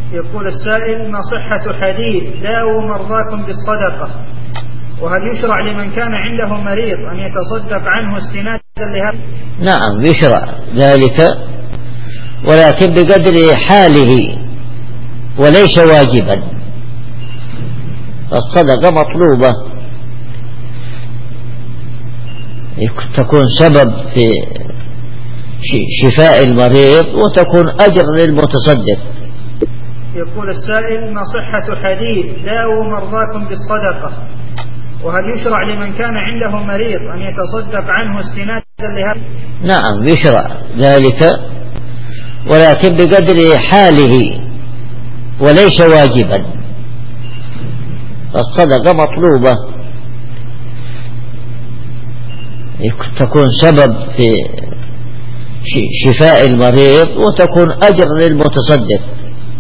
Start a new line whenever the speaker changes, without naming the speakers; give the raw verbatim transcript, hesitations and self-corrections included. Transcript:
يقول السائل: ما صحة حديث داووا مرضاكم بالصدقة؟ وهل يشرع لمن كان عنده مريض أن يتصدق عنه استنادا لهذا؟
نعم يشرع ذلك، ولكن بقدر حاله وليس واجبا. الصدقة مطلوبة تكون سبب في شفاء المريض وتكون أجر للمتصدق.
يقول السائل: ما صحة حديث داووا مرضاكم بالصدقة؟ وهل يشرع لمن كان عنده مريض أن يتصدق عنه استنادا لهذا؟
نعم يشرع ذلك، ولكن بقدر حاله وليس واجبا. الصدقة مطلوبة تكون سبب في شفاء المريض وتكون أجر للمتصدق.